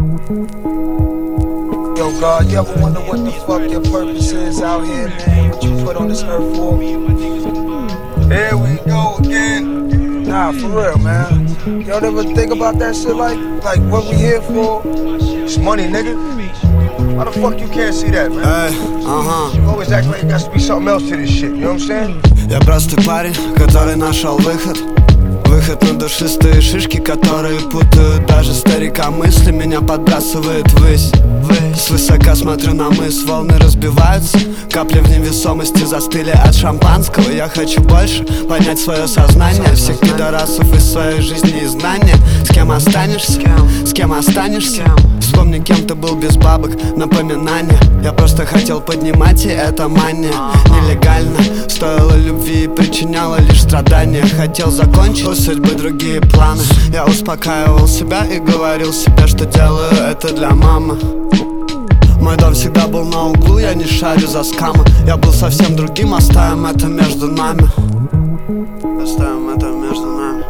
Yo, God, you ever wonder what the fuck your purpose is out here, man? What you put on this earth for? Here we go again. Nah, for real, man. Y'all ever think about that shit like what we here for? It's money, nigga. How the fuck you can't see that, man? You always act like it got to be something else to this shit, you know what I'm saying? Я простой парень, который нашел выход. Выход на душистые шишки, которые путают даже старика. Мысли меня подбрасывает ввысь. Свысока смотрю на мыс, волны разбиваются. Капли в невесомости застыли от шампанского. Я хочу больше поднять свое сознание. Всех пидорасов из своей жизни и знания. С кем останешься? С кем останешься? Вспомни, кем ты был без бабок, напоминания. Я просто хотел поднимать, и это мания. Нелегально, стоило любви и причиняло лишь страдания. Хотел закончить, у судьбы другие планы. Я успокаивал себя и говорил себе, что делаю это для мамы. Мой дом всегда был на углу, я не шарю за скамы. Я был совсем другим, оставим это между нами. Оставим это между нами.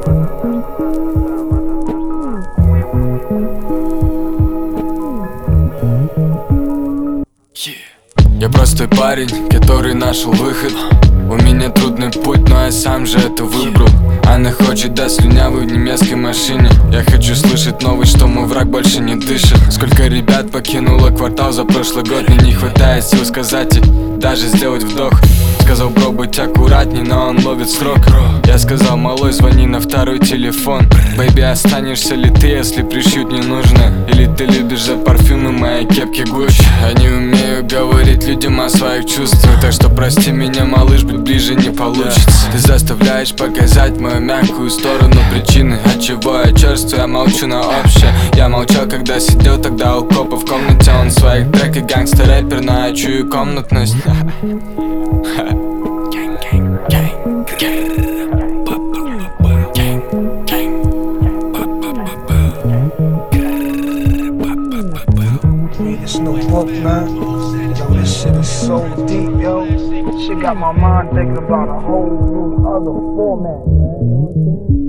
Я простой парень, который нашел выход. У меня трудный путь, но я сам же это выбрал. Она хочет, да, слюнявый в немецкой машине. Я хочу слышать новость, что мой враг больше не дышит. Сколько ребят покинуло квартал за прошлый год. Мне не хватает сил сказать и даже сделать вдох. Сказал, бро, быть аккуратней, но он ловит срок. Я сказал, малой, звони на второй телефон. Бэйби, останешься ли ты, если пришьют не нужно? Или ты любишь за парфюмы моей кепки Гуччи? Я не умею говорить людям о своих чувствах, так что прости меня, малыш, быть ближе не получится. Ты заставляешь показать мою мягкую сторону. Причины, отчего я черствую, я молчу на общее. Я молчал, когда сидел тогда у копа в комнате. Он в своих треках гангстер-рэпер, но я чую комнатность. It's no book, man. Yo, this shit is so deep, yo. Shit got my mind thinking about a whole new other format, man. You know what I'm saying?